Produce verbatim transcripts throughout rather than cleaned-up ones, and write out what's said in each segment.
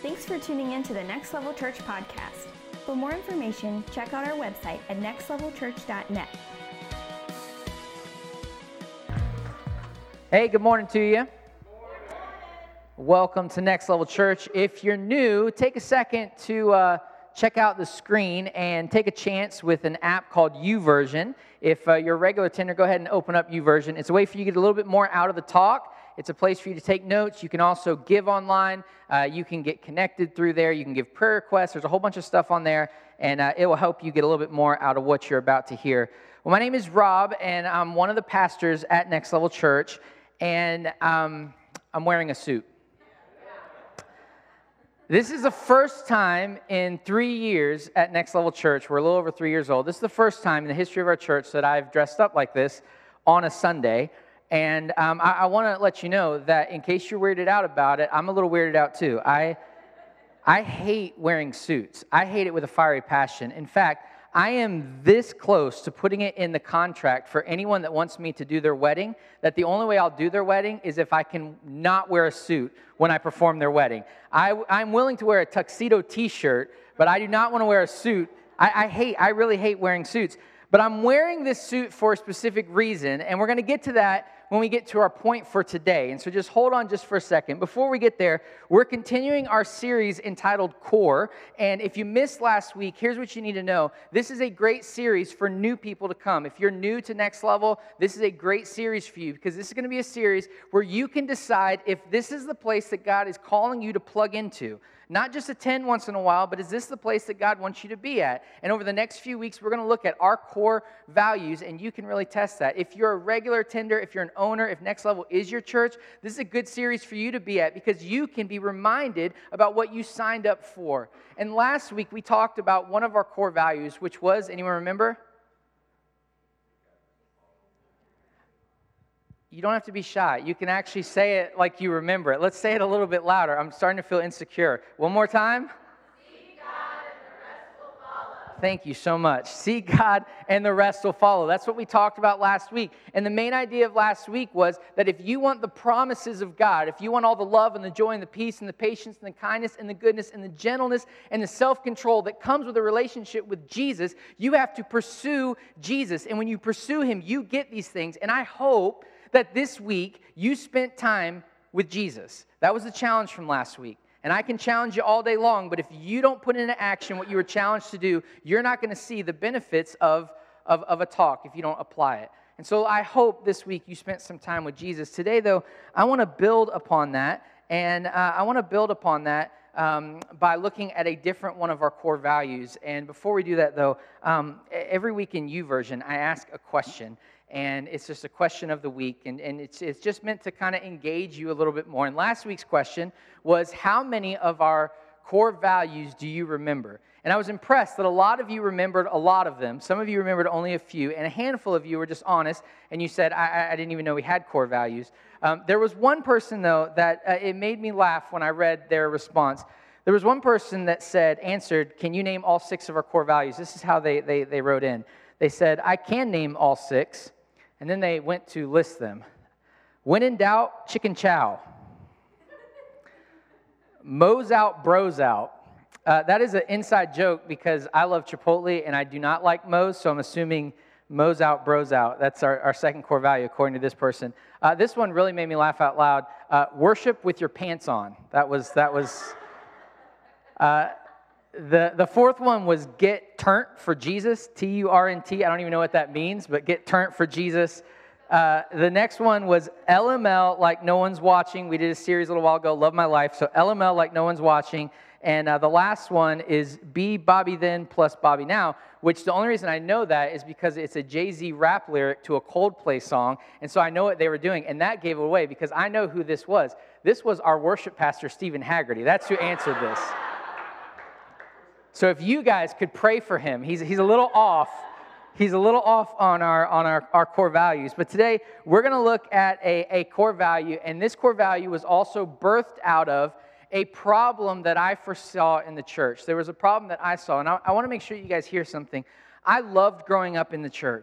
Thanks for tuning in to the Next Level Church podcast. For more information, check out our website at next level church dot net. Hey, good morning to you. Welcome to Next Level Church. If you're new, take a second to uh, check out the screen and take a chance with an app called YouVersion. If uh, you're a regular attender, go ahead and open up YouVersion. It's a way for you to get a little bit more out of the talk. It's a place for you to take notes. You can also give online. Uh, you can get connected through there. You can give prayer requests. There's a whole bunch of stuff on there, and uh, it will help you get a little bit more out of what you're about to hear. Well, my name is Rob, and I'm one of the pastors at Next Level Church, and um, I'm wearing a suit. This is the first time in three years at Next Level Church. We're a little over three years old. This is the first time in the history of our church that I've dressed up like this on a Sunday. And um, I, I want to let you know that in case you're weirded out about it, I'm a little weirded out too. I, I hate wearing suits. I hate it with a fiery passion. In fact, I am this close to putting it in the contract for anyone that wants me to do their wedding, that the only way I'll do their wedding is if I can not wear a suit when I perform their wedding. I, I'm willing to wear a tuxedo t-shirt, but I do not want to wear a suit. I, I hate, I really hate wearing suits. But I'm wearing this suit for a specific reason, and we're going to get to that when we get to our point for today. And so just hold on just for a second. Before we get there, we're continuing our series entitled Core. And if you missed last week, here's what you need to know. This is a great series for new people to come. If you're new to Next Level, this is a great series for you because this is going to be a series where you can decide if this is the place that God is calling you to plug into. Not just attend once in a while, but is this the place that God wants you to be at? And over the next few weeks, we're going to look at our core values, and you can really test that. If you're a regular attender, if you're an owner, if Next Level is your church, this is a good series for you to be at because you can be reminded about what you signed up for. And last week, we talked about one of our core values, which was, anyone remember? You don't have to be shy. You can actually say it like you remember it. Let's say it a little bit louder. I'm starting to feel insecure. One more time. Seek God and the rest will follow. Thank you so much. Seek God and the rest will follow. That's what we talked about last week. And the main idea of last week was that if you want the promises of God, if you want all the love and the joy and the peace and the patience and the kindness and the goodness and the gentleness and the self-control that comes with a relationship with Jesus, you have to pursue Jesus. And when you pursue Him, you get these things. And I hope that this week you spent time with Jesus. That was the challenge from last week. And I can challenge you all day long, but if you don't put into action what you were challenged to do, you're not going to see the benefits of, of, of a talk if you don't apply it. And so I hope this week you spent some time with Jesus. Today, though, I want to build upon that, and uh, I want to build upon that um, by looking at a different one of our core values. And before we do that, though, um, every week in YouVersion, I ask a question. And it's just a question of the week, and, and it's it's just meant to kind of engage you a little bit more. And last week's question was, how many of our core values do you remember? And I was impressed that a lot of you remembered a lot of them. Some of you remembered only a few, and a handful of you were just honest, and you said, I, I didn't even know we had core values. Um, there was one person, though, that uh, it made me laugh when I read their response. There was one person that said, answered, can you name all six of our core values? This is how they, they, they wrote in. They said, I can name all six. And then they went to list them. When in doubt, chicken chow. Mo's out, bro's out. Uh, that is an inside joke because I love Chipotle and I do not like Mo's, so I'm assuming Mo's out, bro's out. That's our, our second core value according to this person. Uh, this one really made me laugh out loud. Uh, worship with your pants on. That was, that was... Uh, The the fourth one was get turnt for Jesus, T U R N T. I don't even know what that means, but get turnt for Jesus. Uh, the next one was L M L, like no one's watching. We did a series a little while ago, Love My Life. So L M L, like no one's watching. And uh, the last one is be Bobby then plus Bobby now, which the only reason I know that is because it's a Jay-Z rap lyric to a Coldplay song. And so I know what they were doing. And that gave it away because I know who this was. This was our worship pastor, Stephen Haggerty. That's who answered this. So if you guys could pray for him, he's he's a little off. He's a little off on our on our, our core values. But today we're going to look at a, a core value, and this core value was also birthed out of a problem that I foresaw in the church. There was a problem that I saw, and I, I want to make sure you guys hear something. I loved growing up in the church.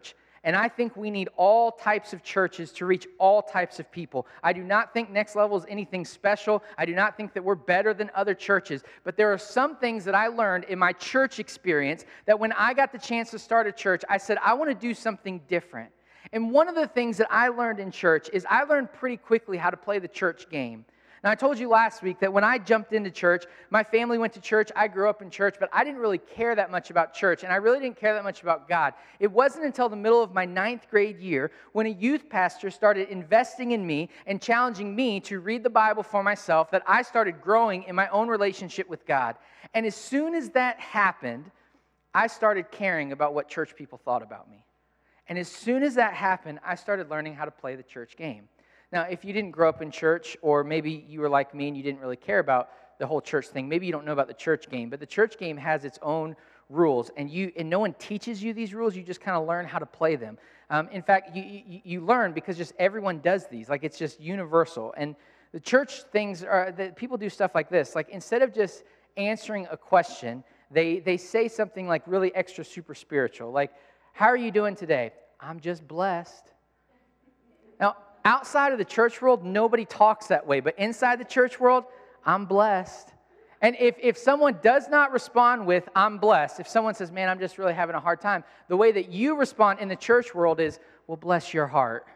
And I think we need all types of churches to reach all types of people. I do not think Next Level is anything special. I do not think that we're better than other churches. But there are some things that I learned in my church experience that when I got the chance to start a church, I said, I want to do something different. And one of the things that I learned in church is I learned pretty quickly how to play the church game. Now, I told you last week that when I jumped into church, my family went to church, I grew up in church, but I didn't really care that much about church, and I really didn't care that much about God. It wasn't until the middle of my ninth grade year when a youth pastor started investing in me and challenging me to read the Bible for myself that I started growing in my own relationship with God. And as soon as that happened, I started caring about what church people thought about me. And as soon as that happened, I started learning how to play the church game. Now, if you didn't grow up in church, or maybe you were like me and you didn't really care about the whole church thing, maybe you don't know about the church game, but the church game has its own rules, and you and no one teaches you these rules. You just kind of learn how to play them. Um, in fact, you, you you learn because just everyone does these. Like, it's just universal. And the church things are that people do stuff like this. Like, instead of just answering a question, they they say something like really extra super spiritual. Like, how are you doing today? I'm just blessed. Now, outside of the church world, nobody talks that way. But inside the church world, I'm blessed. And if, if someone does not respond with, I'm blessed, if someone says, man, I'm just really having a hard time, the way that you respond in the church world is, well, bless your heart.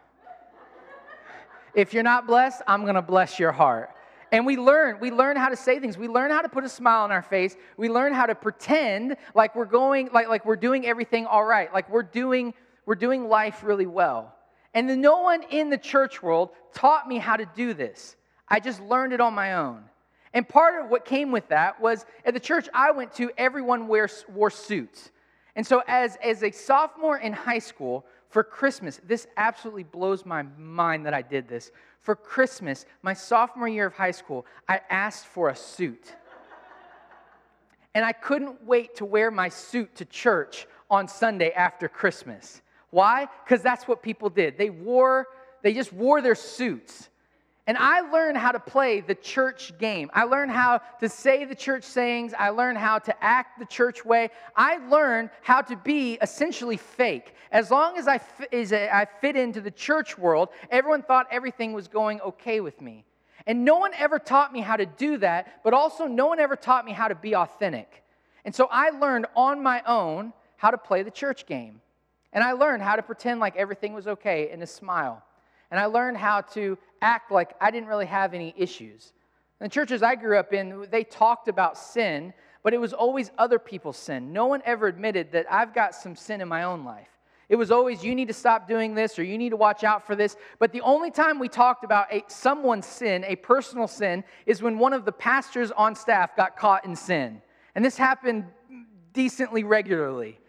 If you're not blessed, I'm going to bless your heart. And we learn, we learn how to say things. We learn how to put a smile on our face. We learn how to pretend like we're going, like, like we're doing everything all right. Like we're doing, we're doing life really well. And then no one in the church world taught me how to do this. I just learned it on my own. And part of what came with that was at the church I went to, everyone wears, wore suits. And so as, as a sophomore in high school, for Christmas, this absolutely blows my mind that I did this. For Christmas, my sophomore year of high school, I asked for a suit. And I couldn't wait to wear my suit to church on Sunday after Christmas. Why? Because that's what people did. They wore, they just wore their suits. And I learned how to play the church game. I learned how to say the church sayings. I learned how to act the church way. I learned how to be essentially fake. As long as I, fit, as I fit into the church world, everyone thought everything was going okay with me. And no one ever taught me how to do that, but also no one ever taught me how to be authentic. And so I learned on my own how to play the church game. And I learned how to pretend like everything was okay and to smile. And I learned how to act like I didn't really have any issues. In the churches I grew up in, they talked about sin, but it was always other people's sin. No one ever admitted that I've got some sin in my own life. It was always, you need to stop doing this, or you need to watch out for this. But the only time we talked about a, someone's sin, a personal sin, is when one of the pastors on staff got caught in sin. And this happened decently regularly.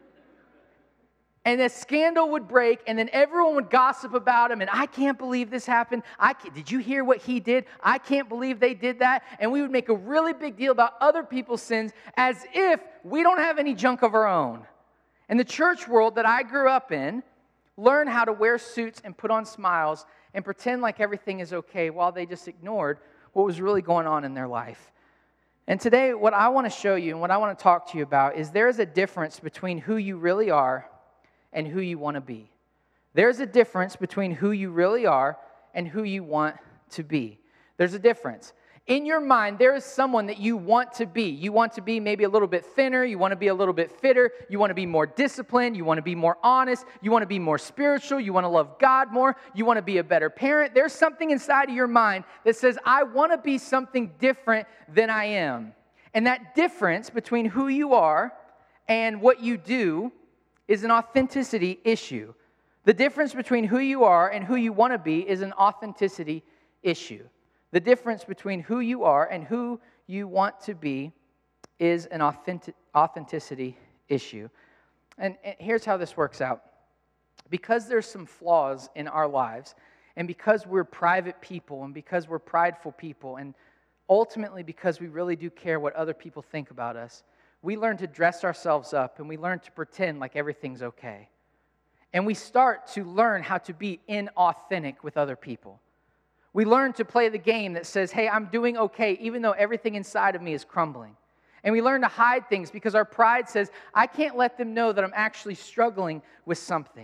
And a scandal would break, and then everyone would gossip about him, and I can't believe this happened. I can't, did you hear what he did? I can't believe they did that. And we would make a really big deal about other people's sins as if we don't have any junk of our own. And the church world that I grew up in learned how to wear suits and put on smiles and pretend like everything is okay while they just ignored what was really going on in their life. And today, what I want to show you and what I want to talk to you about is there is a difference between who you really are and who you want to be. There's a difference between who you really are and who you want to be. There's a difference. In your mind, there is someone that you want to be. You want to be maybe a little bit thinner. You want to be a little bit fitter. You want to be more disciplined. You want to be more honest. You want to be more spiritual. You want to love God more. You want to be a better parent. There's something inside of your mind that says, I want to be something different than I am. And that difference between who you are and what you do is an authenticity issue. The difference between who you are and who you want to be is an authenticity issue. The difference between who you are and who you want to be is an authentic, authenticity issue. And, and here's how this works out. Because there's some flaws in our lives, and because we're private people, and because we're prideful people, and ultimately because we really do care what other people think about us, we learn to dress ourselves up and we learn to pretend like everything's okay. And we start to learn how to be inauthentic with other people. We learn to play the game that says, hey, I'm doing okay, even though everything inside of me is crumbling. And we learn to hide things because our pride says, I can't let them know that I'm actually struggling with something.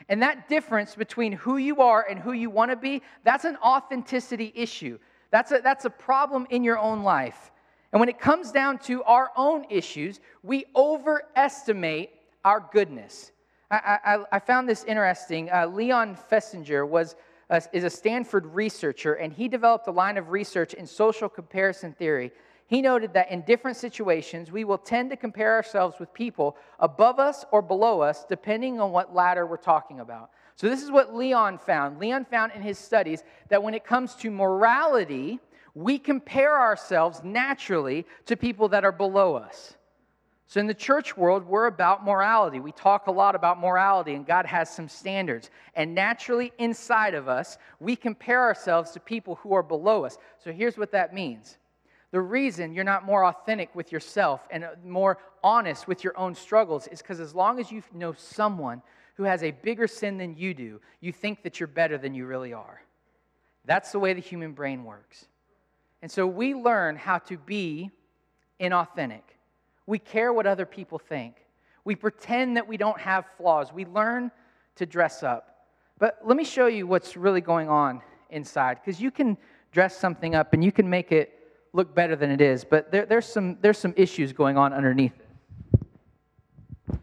And that difference between who you are and who you want to be, that's an authenticity issue. That's a, that's a problem in your own life. And when it comes down to our own issues, we overestimate our goodness. I, I, I found this interesting. Uh, Leon Festinger was a, is a Stanford researcher, and he developed a line of research in social comparison theory. He noted that in different situations, we will tend to compare ourselves with people above us or below us, depending on what ladder we're talking about. So this is what Leon found. Leon found in his studies that when it comes to morality, we compare ourselves naturally to people that are below us. So in the church world, we're about morality. We talk a lot about morality, and God has some standards. And naturally, inside of us, we compare ourselves to people who are below us. So here's what that means. The reason you're not more authentic with yourself and more honest with your own struggles is because as long as you know someone who has a bigger sin than you do, you think that you're better than you really are. That's the way the human brain works. And so we learn how to be inauthentic. We care what other people think. We pretend that we don't have flaws. We learn to dress up. But let me show you what's really going on inside, because you can dress something up and you can make it look better than it is, but there, there's some there's some issues going on underneath it.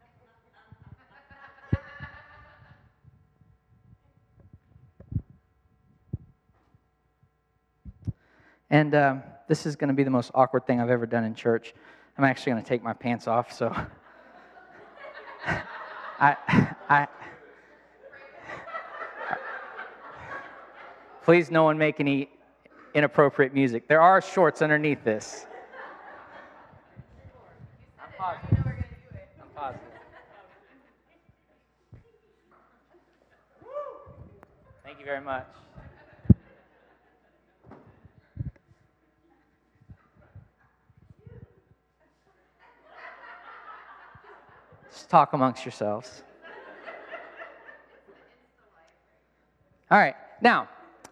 And um, this is going to be the most awkward thing I've ever done in church. I'm actually going to take my pants off, so I, I, please no one make any inappropriate music. There are shorts underneath this. I'm positive. I'm positive. Thank you very much. Just talk amongst yourselves. All right, now,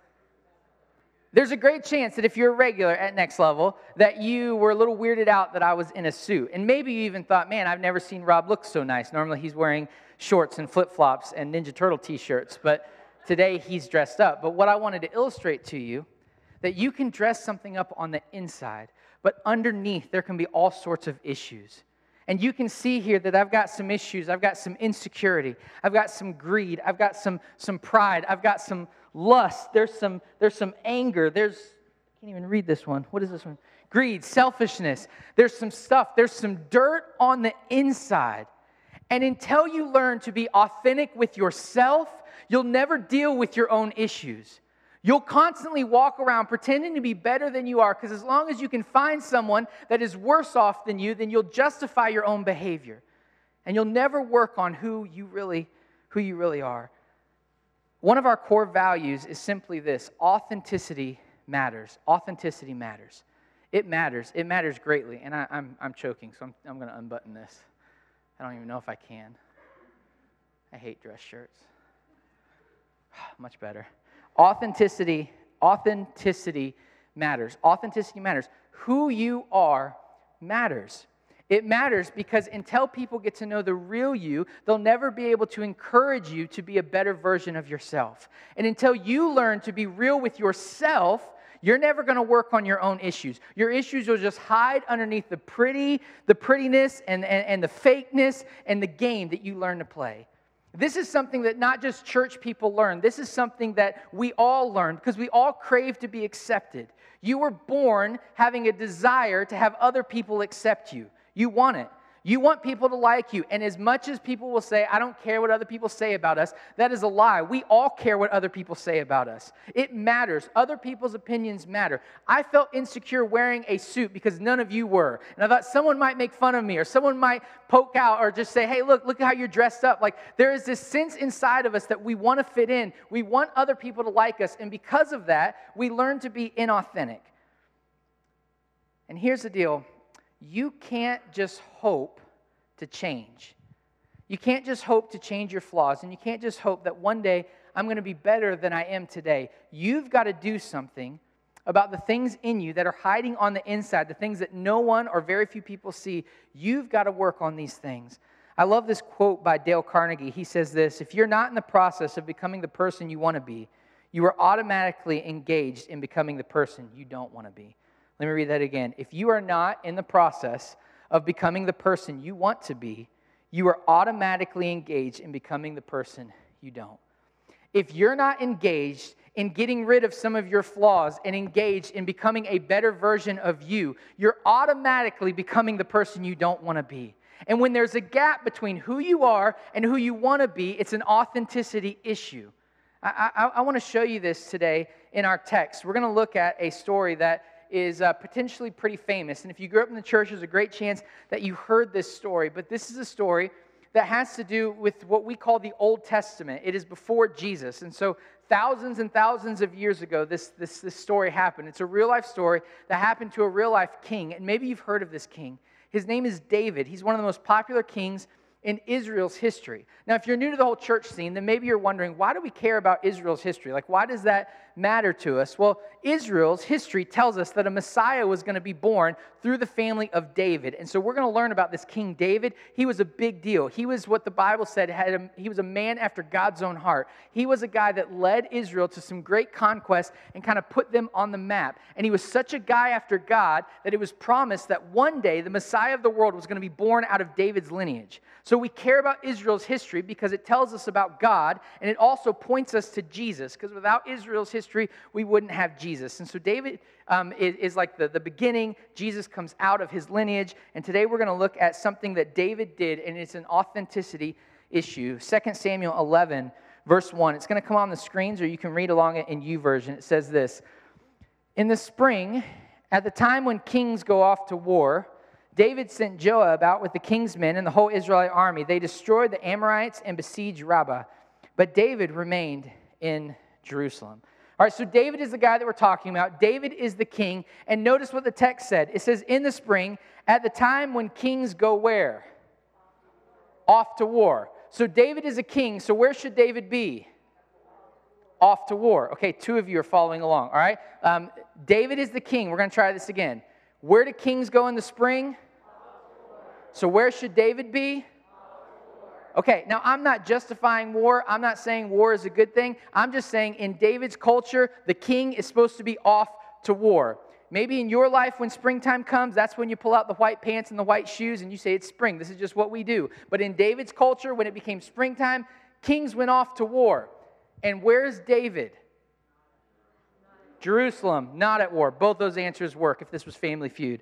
there's a great chance that if you're a regular at Next Level, that you were a little weirded out that I was in a suit. And maybe you even thought, man, I've never seen Rob look so nice. Normally he's wearing shorts and flip-flops and Ninja Turtle t-shirts, but today he's dressed up. But what I wanted to illustrate to you, that you can dress something up on the inside, but underneath there can be all sorts of issues. And you can see here that I've got some issues. I've got some insecurity. I've got some greed. I've got some, some pride. I've got some lust. There's some, there's some anger. There's, I can't even read this one. What is this one? Greed, selfishness. There's some stuff. There's some dirt on the inside. And until you learn to be authentic with yourself, you'll never deal with your own issues. You'll constantly walk around pretending to be better than you are, because as long as you can find someone that is worse off than you, then you'll justify your own behavior. And you'll never work on who you really, who you really are. One of our core values is simply this: authenticity matters. Authenticity matters. It matters. It matters greatly. And I, I'm, I'm choking, so I'm, I'm going to unbutton this. I don't even know if I can. I hate dress shirts. Much better. Authenticity, authenticity matters. Authenticity matters. Who you are matters. It matters because until people get to know the real you, they'll never be able to encourage you to be a better version of yourself. And until you learn to be real with yourself, you're never going to work on your own issues. Your issues will just hide underneath the pretty, the prettiness and, and, and the fakeness and the game that you learn to play. This is something that not just church people learn. This is something that we all learn because we all crave to be accepted. You were born having a desire to have other people accept you. You want it. You want people to like you. And as much as people will say, I don't care what other people say about us, that is a lie. We all care what other people say about us. It matters. Other people's opinions matter. I felt insecure wearing a suit because none of you were. And I thought someone might make fun of me or someone might poke out or just say, hey, look, look at how you're dressed up. Like there is this sense inside of us that we want to fit in. We want other people to like us. And because of that, we learn to be inauthentic. And here's the deal. You can't just hope to change. You can't just hope to change your flaws, and you can't just hope that one day I'm going to be better than I am today. You've got to do something about the things in you that are hiding on the inside, the things that no one or very few people see. You've got to work on these things. I love this quote by Dale Carnegie. He says this: if you're not in the process of becoming the person you want to be, you are automatically engaged in becoming the person you don't want to be. Let me read that again. If you are not in the process of becoming the person you want to be, you are automatically engaged in becoming the person you don't. If you're not engaged in getting rid of some of your flaws and engaged in becoming a better version of you, you're automatically becoming the person you don't want to be. And when there's a gap between who you are and who you want to be, it's an authenticity issue. I, I, I want to show you this today in our text. We're going to look at a story that is uh, potentially pretty famous. And if you grew up in the church, there's a great chance that you heard this story. But this is a story that has to do with what we call the Old Testament. It is before Jesus. And so thousands and thousands of years ago, this, this, this story happened. It's a real-life story that happened to a real-life king. And maybe you've heard of this king. His name is David. He's one of the most popular kings in Israel's history. Now, if you're new to the whole church scene, then maybe you're wondering, why do we care about Israel's history? Like, why does that matter to us? Well, Israel's history tells us that a Messiah was going to be born through the family of David. And so we're going to learn about this King David. He was a big deal. He was what the Bible said, had a, he was a man after God's own heart. He was a guy that led Israel to some great conquests and kind of put them on the map. And he was such a guy after God that it was promised that one day the Messiah of the world was going to be born out of David's lineage. So we care about Israel's history because it tells us about God, and it also points us to Jesus, because without Israel's history, we wouldn't have Jesus. And so David um, is, is like the, the beginning. Jesus comes out of his lineage, and today we're going to look at something that David did, and it's an authenticity issue. Second Samuel eleven, verse one. It's going to come on the screens, or you can read along it in YouVersion. It says this: in the spring, at the time when kings go off to war, David sent Joab out with the king's men and the whole Israelite army. They destroyed the Amorites and besieged Rabbah. But David remained in Jerusalem. All right, so David is the guy that we're talking about. David is the king. And notice what the text said. It says, in the spring, at the time when kings go where? Off to war. So David is a king. So where should David be? Off to war. Okay, two of you are following along, all right? Um, David is the king. We're going to try this again. Where do kings go in the spring? So where should David be? Okay, now I'm not justifying war. I'm not saying war is a good thing. I'm just saying in David's culture, the king is supposed to be off to war. Maybe in your life when springtime comes, that's when you pull out the white pants and the white shoes and you say it's spring. This is just what we do. But in David's culture, when it became springtime, kings went off to war. And where's David? Jerusalem, not at war. Both those answers work if this was Family Feud.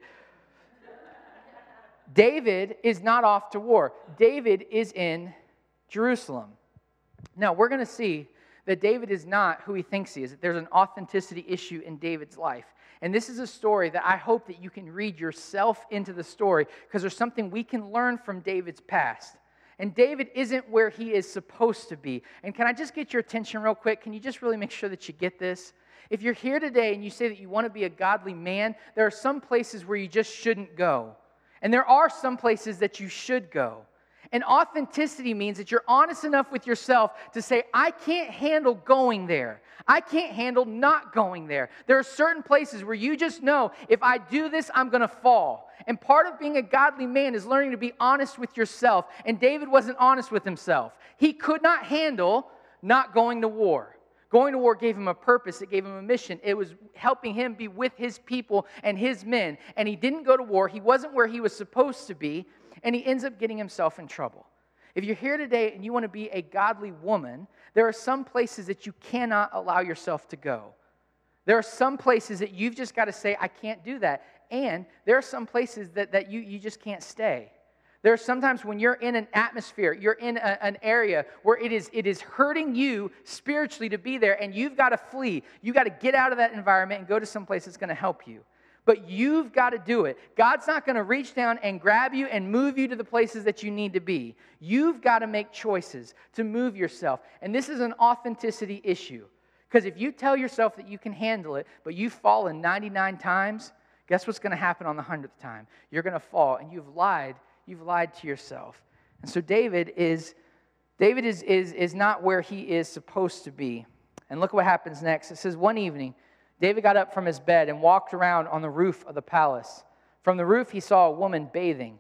David is not off to war. David is in Jerusalem. Now, we're going to see that David is not who he thinks he is. That there's an authenticity issue in David's life. And this is a story that I hope that you can read yourself into the story, because there's something we can learn from David's past. And David isn't where he is supposed to be. And can I just get your attention real quick? Can you just really make sure that you get this? If you're here today and you say that you want to be a godly man, there are some places where you just shouldn't go. And there are some places that you should go. And authenticity means that you're honest enough with yourself to say, I can't handle going there. I can't handle not going there. There are certain places where you just know, if I do this, I'm going to fall. And part of being a godly man is learning to be honest with yourself. And David wasn't honest with himself. He could not handle not going to war. Going to war gave him a purpose. It gave him a mission. It was helping him be with his people and his men. And he didn't go to war. He wasn't where he was supposed to be. And he ends up getting himself in trouble. If you're here today and you want to be a godly woman, there are some places that you cannot allow yourself to go. There are some places that you've just got to say, I can't do that. And there are some places that, that you, you just can't stay. There are sometimes when you're in an atmosphere, you're in a, an area where it is it is hurting you spiritually to be there, and you've got to flee. You've got to get out of that environment and go to some place that's going to help you. But you've got to do it. God's not going to reach down and grab you and move you to the places that you need to be. You've got to make choices to move yourself. And this is an authenticity issue. Because if you tell yourself that you can handle it, but you've fallen ninety-nine times, guess what's going to happen on the hundredth time? You're going to fall, and you've lied. You've lied to yourself. And so David is David is, is, is not where he is supposed to be. And look what happens next. It says, one evening, David got up from his bed and walked around on the roof of the palace. From the roof, he saw a woman bathing.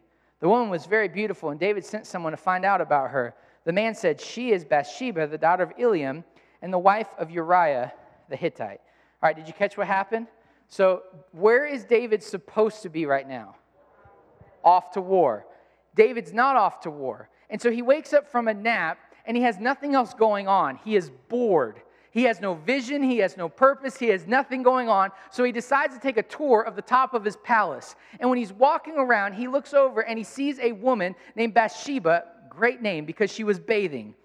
The woman was very beautiful, and David sent someone to find out about her. The man said, she is Bathsheba, the daughter of Eliam, and the wife of Uriah the Hittite. All right, did you catch what happened? So where is David supposed to be right now? Off to war. David's not off to war. And so he wakes up from a nap, and he has nothing else going on. He is bored. He has no vision. He has no purpose. He has nothing going on. So he decides to take a tour of the top of his palace. And when he's walking around, he looks over and he sees a woman named Bathsheba. Great name because she was bathing.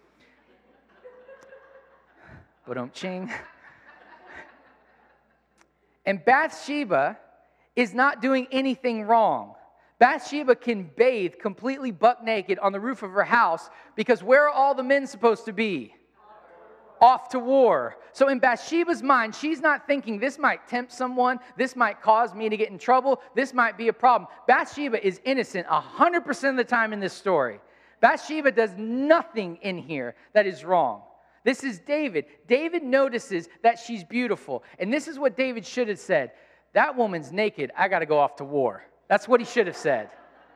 Ba-dum-ching. And Bathsheba is not doing anything wrong. Bathsheba can bathe completely buck naked on the roof of her house because where are all the men supposed to be? Off to war. So in Bathsheba's mind, she's not thinking this might tempt someone, this might cause me to get in trouble, this might be a problem. Bathsheba is innocent one hundred percent of the time in this story. Bathsheba does nothing in here that is wrong. This is David. David notices that she's beautiful. And this is what David should have said. That woman's naked. I got to go off to war. That's what he should have said.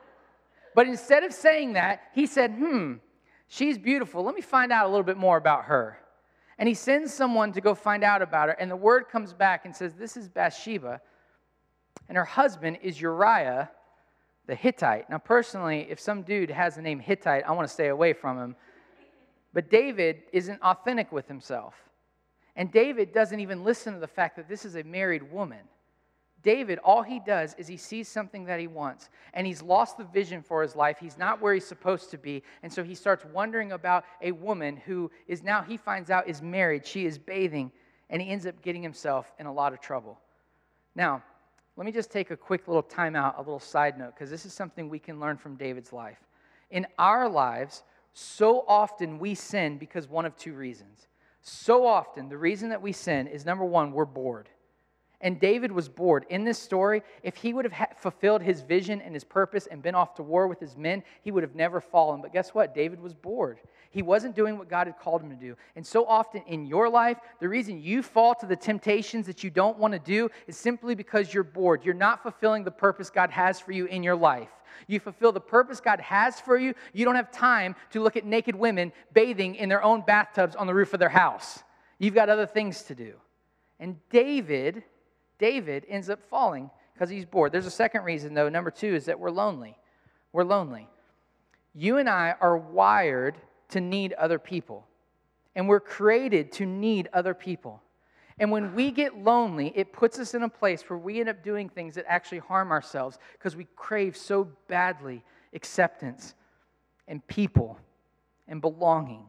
But instead of saying that, he said, hmm, she's beautiful. Let me find out a little bit more about her. And he sends someone to go find out about her. And the word comes back and says, this is Bathsheba. And her husband is Uriah the Hittite. Now, personally, if some dude has the name Hittite, I want to stay away from him. But David isn't authentic with himself. And David doesn't even listen to the fact that this is a married woman. David, all he does is he sees something that he wants, and he's lost the vision for his life. He's not where he's supposed to be, and so he starts wondering about a woman who is now, he finds out, is married. She is bathing, and he ends up getting himself in a lot of trouble. Now, let me just take a quick little time out, a little side note, because this is something we can learn from David's life. In our lives, so often we sin because one of two reasons. So often, the reason that we sin is, number one, we're bored. And David was bored. In this story, if he would have ha- fulfilled his vision and his purpose and been off to war with his men, he would have never fallen. But guess what? David was bored. He wasn't doing what God had called him to do. And so often in your life, the reason you fall to the temptations that you don't want to do is simply because you're bored. You're not fulfilling the purpose God has for you in your life. You fulfill the purpose God has for you. You don't have time to look at naked women bathing in their own bathtubs on the roof of their house. You've got other things to do. And David... David ends up falling because he's bored. There's a second reason, though. Number two is that we're lonely. We're lonely. You and I are wired to need other people. And we're created to need other people. And when we get lonely, it puts us in a place where we end up doing things that actually harm ourselves because we crave so badly acceptance and people and belonging.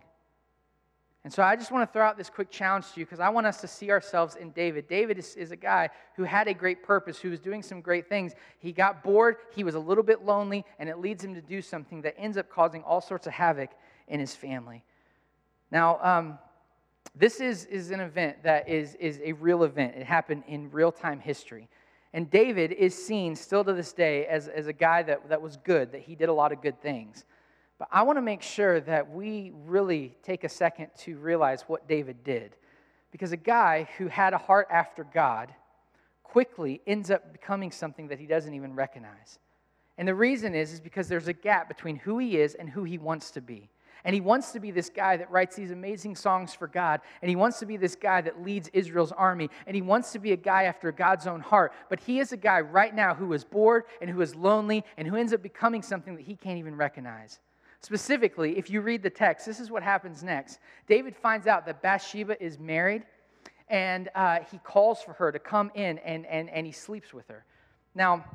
And so I just want to throw out this quick challenge to you because I want us to see ourselves in David. David is, is a guy who had a great purpose, who was doing some great things. He got bored, he was a little bit lonely, and it leads him to do something that ends up causing all sorts of havoc in his family. Now, um, this is, is an event that is, is a real event. It happened in real-time history. And David is seen still to this day as, as a guy that, that was good, that he did a lot of good things. But I want to make sure that we really take a second to realize what David did. Because a guy who had a heart after God quickly ends up becoming something that he doesn't even recognize. And the reason is, is because there's a gap between who he is and who he wants to be. And he wants to be this guy that writes these amazing songs for God. And he wants to be this guy that leads Israel's army. And he wants to be a guy after God's own heart. But he is a guy right now who is bored and who is lonely and who ends up becoming something that he can't even recognize. Specifically, if you read the text, this is what happens next. David finds out that Bathsheba is married, and uh, he calls for her to come in, and, and, and he sleeps with her. Now,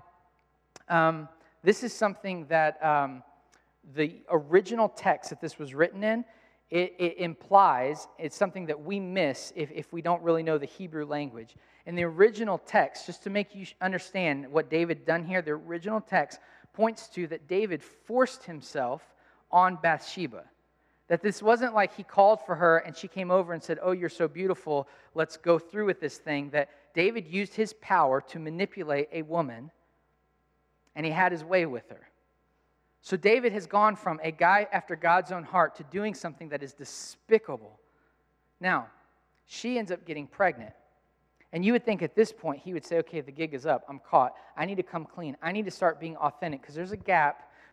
um, this is something that um, the original text that this was written in, it, it implies, it's something that we miss if, if we don't really know the Hebrew language. In the original text, just to make you understand what David done here, the original text points to that David forced himself on Bathsheba. That this wasn't like he called for her and she came over and said, oh, you're so beautiful, let's go through with this thing. That David used his power to manipulate a woman, and he had his way with her. So David has gone from a guy after God's own heart to doing something that is despicable. Now, she ends up getting pregnant. And you would think at this point he would say, okay, the gig is up, I'm caught, I need to come clean, I need to start being authentic, because there's a gap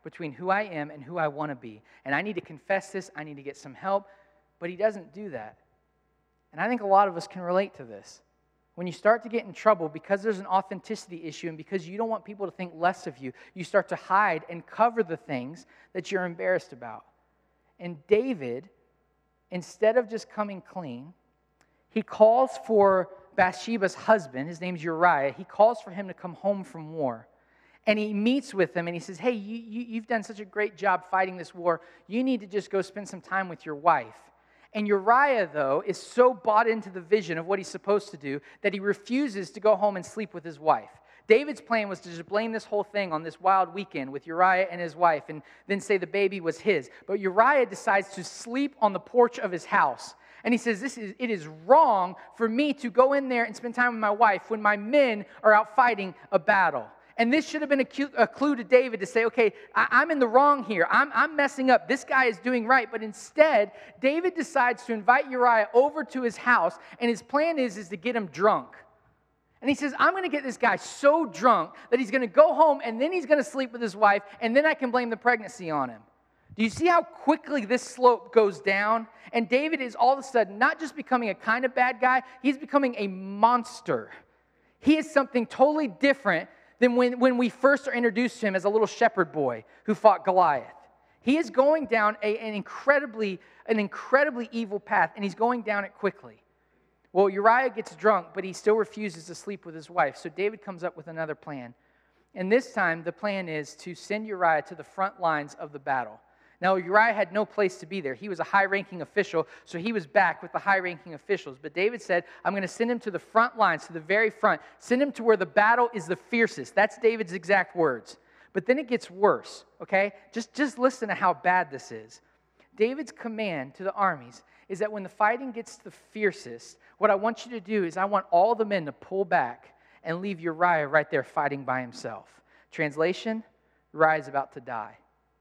between who I am and who I want to be. And I need to confess this. I need to get some help. But he doesn't do that. And I think a lot of us can relate to this. When you start to get in trouble because there's an authenticity issue and because you don't want people to think less of you, you start to hide and cover the things that you're embarrassed about. And David, instead of just coming clean, he calls for Bathsheba's husband, his name's Uriah, he calls for him to come home from war. And he meets with him and he says, hey, you, you, you've done such a great job fighting this war. You need to just go spend some time with your wife. And Uriah, though, is so bought into the vision of what he's supposed to do that he refuses to go home and sleep with his wife. David's plan was to just blame this whole thing on this wild weekend with Uriah and his wife and then say the baby was his. But Uriah decides to sleep on the porch of his house. And he says, "This is it is wrong for me to go in there and spend time with my wife when my men are out fighting a battle." And this should have been a, cue, a clue to David to say, okay, I, I'm in the wrong here. I'm, I'm messing up. This guy is doing right. But instead, David decides to invite Uriah over to his house, and his plan is, is to get him drunk. And he says, I'm going to get this guy so drunk that he's going to go home, and then he's going to sleep with his wife, and then I can blame the pregnancy on him. Do you see how quickly this slope goes down? And David is all of a sudden not just becoming a kind of bad guy, he's becoming a monster. He is something totally different than when, when we first are introduced to him as a little shepherd boy who fought Goliath. He is going down a, an incredibly, an incredibly evil path, and he's going down it quickly. Well, Uriah gets drunk, but he still refuses to sleep with his wife. So David comes up with another plan. And this time, the plan is to send Uriah to the front lines of the battle. Now, Uriah had no place to be there. He was a high-ranking official, so he was back with the high-ranking officials. But David said, I'm going to send him to the front lines, to the very front. Send him to where the battle is the fiercest. That's David's exact words. But then it gets worse, okay? Just, just listen to how bad this is. David's command to the armies is that when the fighting gets the fiercest, what I want you to do is I want all the men to pull back and leave Uriah right there fighting by himself. Translation, Uriah is about to die.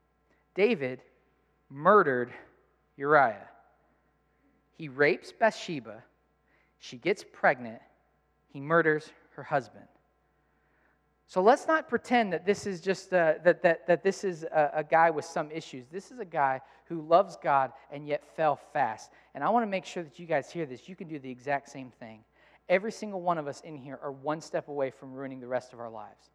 David murdered Uriah. He rapes Bathsheba. She gets pregnant. He murders her husband. So let's not pretend that this is just a, that, that, that this is a, a guy with some issues. This is a guy who loves God and yet fell fast. And I want to make sure that you guys hear this. You can do the exact same thing. Every single one of us in here are one step away from ruining the rest of our lives.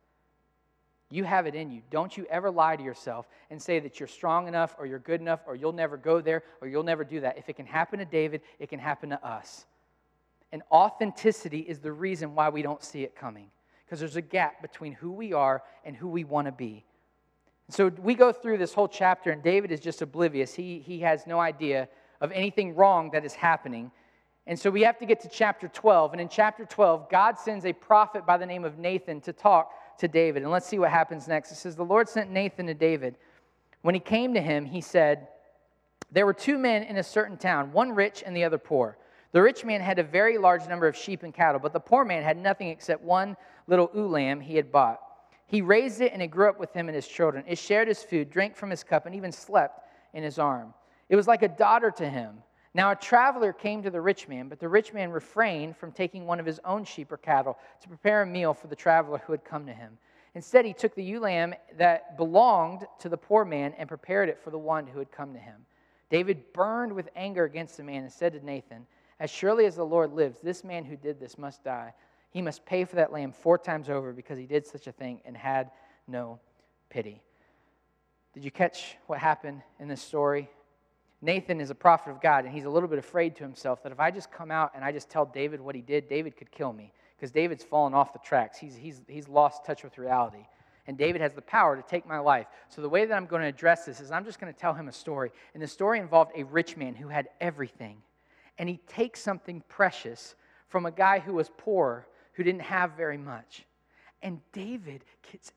You have it in you. Don't you ever lie to yourself and say that you're strong enough or you're good enough or you'll never go there or you'll never do that. If it can happen to David, it can happen to us. And authenticity is the reason why we don't see it coming, because there's a gap between who we are and who we want to be. So we go through this whole chapter and David is just oblivious. He, he has no idea of anything wrong that is happening. And so we have to get to chapter twelve. And in chapter twelve, God sends a prophet by the name of Nathan to talk to David. And let's see what happens next. It says, the Lord sent Nathan to David. When he came to him, he said, there were two men in a certain town, one rich and the other poor. The rich man had a very large number of sheep and cattle, but the poor man had nothing except one little ewe lamb he had bought. He raised it, and it grew up with him and his children. It shared his food, drank from his cup, and even slept in his arm. It was like a daughter to him. Now a traveler came to the rich man, but the rich man refrained from taking one of his own sheep or cattle to prepare a meal for the traveler who had come to him. Instead, he took the ewe lamb that belonged to the poor man and prepared it for the one who had come to him. David burned with anger against the man and said to Nathan, as surely as the Lord lives, this man who did this must die. He must pay for that lamb four times over because he did such a thing and had no pity. Did you catch what happened in this story? Nathan is a prophet of God, and he's a little bit afraid to himself that if I just come out and I just tell David what he did, David could kill me because David's fallen off the tracks. He's, he's, he's lost touch with reality. And David has the power to take my life. So the way that I'm going to address this is I'm just going to tell him a story. And the story involved a rich man who had everything. And he takes something precious from a guy who was poor, who didn't have very much. And David gets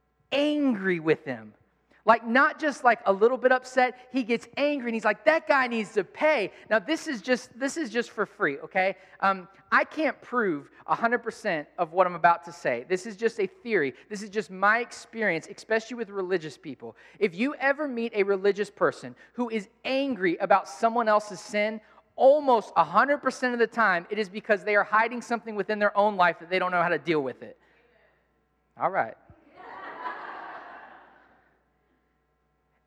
angry with him. Like, not just like a little bit upset, he gets angry and he's like, that guy needs to pay. Now, this is just this is just for free, okay? Um, I can't prove one hundred percent of what I'm about to say. This is just a theory. This is just my experience, especially with religious people. If you ever meet a religious person who is angry about someone else's sin, almost one hundred percent of the time, it is because they are hiding something within their own life that they don't know how to deal with it. All right.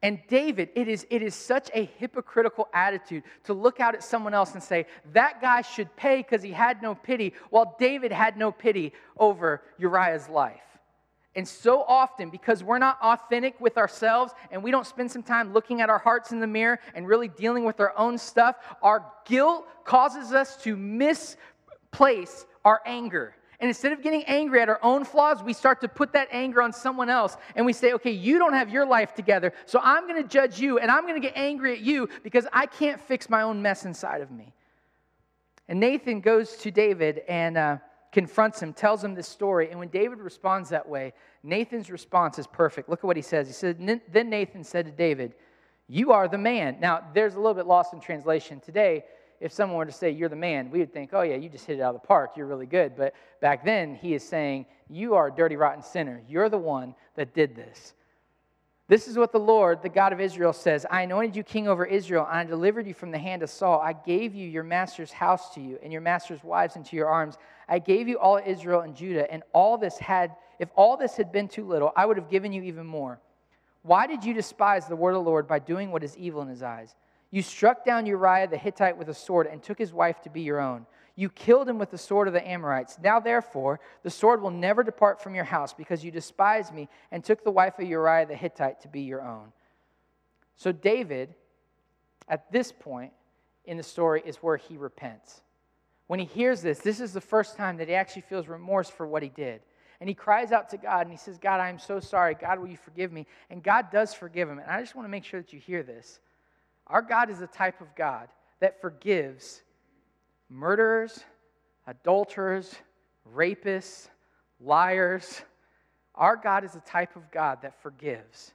And David, it is, it is such a hypocritical attitude to look out at someone else and say, that guy should pay because he had no pity, while David had no pity over Uriah's life. And so often, because we're not authentic with ourselves and we don't spend some time looking at our hearts in the mirror and really dealing with our own stuff, our guilt causes us to misplace our anger. And instead of getting angry at our own flaws, we start to put that anger on someone else. And we say, okay, you don't have your life together, so I'm going to judge you, and I'm going to get angry at you because I can't fix my own mess inside of me. And Nathan goes to David and uh, confronts him, tells him this story. And when David responds that way, Nathan's response is perfect. Look at what he says. He said, then Nathan said to David, you are the man. Now, there's a little bit lost in translation. Today, if someone were to say, you're the man, we would think, oh yeah, you just hit it out of the park, you're really good. But back then, he is saying, you are a dirty, rotten sinner. You're the one that did this. This is what the Lord, the God of Israel, says. I anointed you king over Israel, and I delivered you from the hand of Saul. I gave you your master's house to you, and your master's wives into your arms. I gave you all Israel and Judah, and all this had, if all this had been too little, I would have given you even more. Why did you despise the word of the Lord by doing what is evil in his eyes? You struck down Uriah the Hittite with a sword and took his wife to be your own. You killed him with the sword of the Amorites. Now, therefore, the sword will never depart from your house because you despised me and took the wife of Uriah the Hittite to be your own. So David, at this point in the story, is where he repents. When he hears this, this is the first time that he actually feels remorse for what he did. And he cries out to God and he says, God, I am so sorry. God, will you forgive me? And God does forgive him. And I just want to make sure that you hear this. Our God is the type of God that forgives murderers, adulterers, rapists, liars. Our God is the type of God that forgives.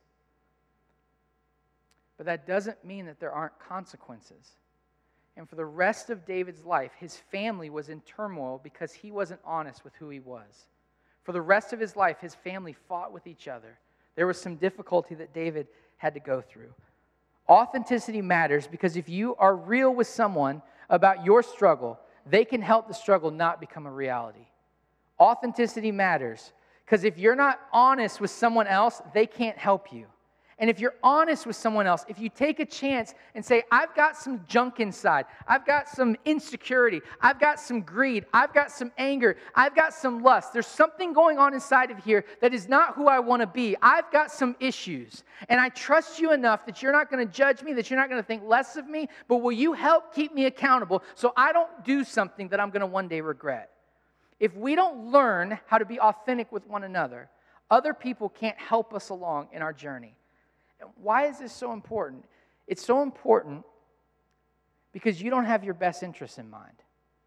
But that doesn't mean that there aren't consequences. And for the rest of David's life, his family was in turmoil because he wasn't honest with who he was. For the rest of his life, his family fought with each other. There was some difficulty that David had to go through. Authenticity matters because if you are real with someone about your struggle, they can help the struggle not become a reality. Authenticity matters because if you're not honest with someone else, they can't help you. And if you're honest with someone else, if you take a chance and say, I've got some junk inside, I've got some insecurity, I've got some greed, I've got some anger, I've got some lust, there's something going on inside of here that is not who I want to be. I've got some issues, and I trust you enough that you're not going to judge me, that you're not going to think less of me, but will you help keep me accountable so I don't do something that I'm going to one day regret? If we don't learn how to be authentic with one another, other people can't help us along in our journey. Why is this so important? It's so important because you don't have your best interests in mind.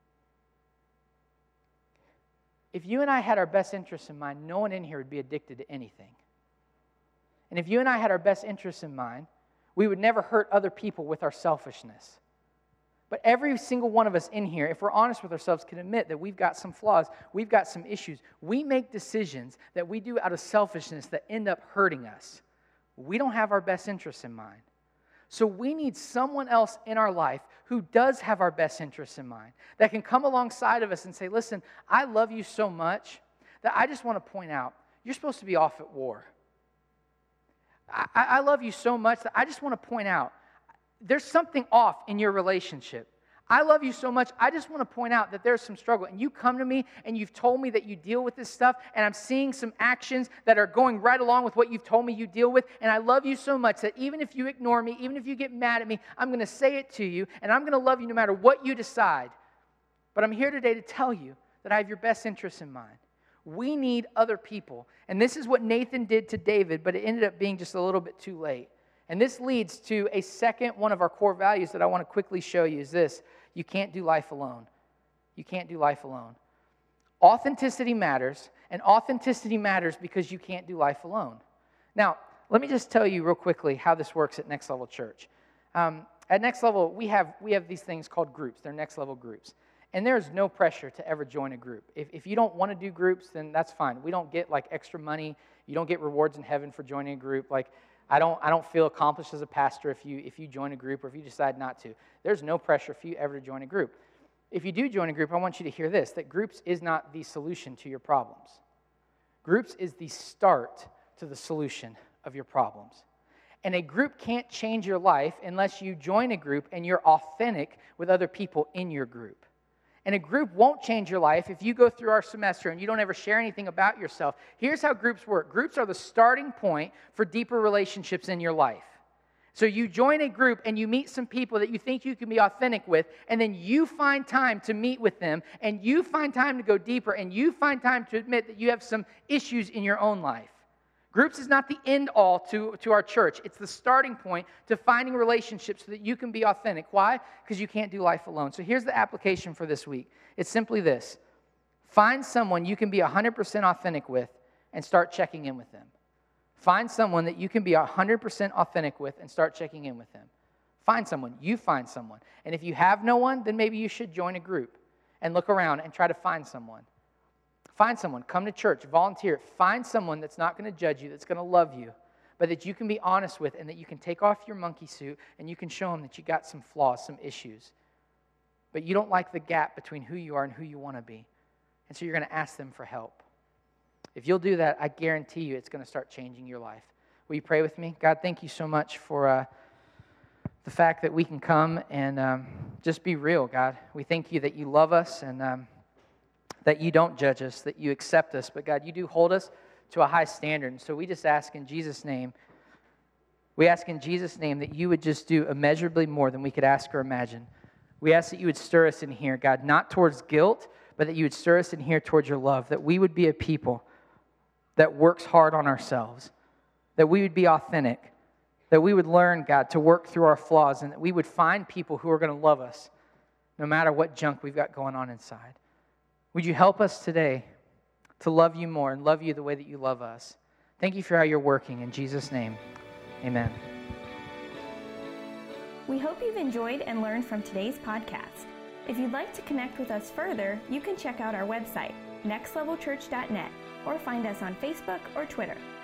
If you and I had our best interests in mind, no one in here would be addicted to anything. And if you and I had our best interests in mind, we would never hurt other people with our selfishness. But every single one of us in here, if we're honest with ourselves, can admit that we've got some flaws, we've got some issues. We make decisions that we do out of selfishness that end up hurting us. We don't have our best interests in mind. So we need someone else in our life who does have our best interests in mind, that can come alongside of us and say, listen, I love you so much that I just want to point out, you're supposed to be off at war. I, I love you so much that I just want to point out, there's something off in your relationship. I love you so much, I just want to point out that there's some struggle. And you come to me and you've told me that you deal with this stuff, and I'm seeing some actions that are going right along with what you've told me you deal with, and I love you so much that even if you ignore me, even if you get mad at me, I'm going to say it to you, and I'm going to love you no matter what you decide. But I'm here today to tell you that I have your best interests in mind. We need other people. And this is what Nathan did to David, but it ended up being just a little bit too late. And this leads to a second one of our core values that I want to quickly show you is this. You can't do life alone. You can't do life alone. Authenticity matters, and authenticity matters because you can't do life alone. Now, let me just tell you real quickly how this works at Next Level Church. Um, at Next Level, we have we have these things called groups. They're Next Level groups. And there's no pressure to ever join a group. If, if you don't want to do groups, then that's fine. We don't get like extra money. You don't get rewards in heaven for joining a group. Like, I don't I don't feel accomplished as a pastor if you if you join a group or if you decide not to. There's no pressure for you ever to join a group. If you do join a group, I want you to hear this, that groups is not the solution to your problems. Groups is the start to the solution of your problems. And a group can't change your life unless you join a group and you're authentic with other people in your group. And a group won't change your life if you go through our semester and you don't ever share anything about yourself. Here's how groups work. Groups are the starting point for deeper relationships in your life. So you join a group and you meet some people that you think you can be authentic with, and then you find time to meet with them, and you find time to go deeper, and you find time to admit that you have some issues in your own life. Groups is not the end all to, to our church. It's the starting point to finding relationships so that you can be authentic. Why? Because you can't do life alone. So here's the application for this week. It's simply this. Find someone you can be one hundred percent authentic with and start checking in with them. Find someone that you can be one hundred percent authentic with and start checking in with them. Find someone. You find someone. And if you have no one, then maybe you should join a group and look around and try to find someone. Find someone, come to church, volunteer. Find someone that's not going to judge you, that's going to love you, but that you can be honest with and that you can take off your monkey suit and you can show them that you got some flaws, some issues. But you don't like the gap between who you are and who you want to be. And so you're going to ask them for help. If you'll do that, I guarantee you it's going to start changing your life. Will you pray with me? God, thank you so much for uh, the fact that we can come and um, just be real, God. We thank you that you love us and um, that you don't judge us, that you accept us. But God, you do hold us to a high standard. And so we just ask in Jesus' name, we ask in Jesus' name that you would just do immeasurably more than we could ask or imagine. We ask that you would stir us in here, God, not towards guilt, but that you would stir us in here towards your love, that we would be a people that works hard on ourselves, that we would be authentic, that we would learn, God, to work through our flaws, and that we would find people who are going to love us no matter what junk we've got going on inside. Would you help us today to love you more and love you the way that you love us? Thank you for how you're working. In Jesus' name, amen. We hope you've enjoyed and learned from today's podcast. If you'd like to connect with us further, you can check out our website, next level church dot net, or find us on Facebook or Twitter.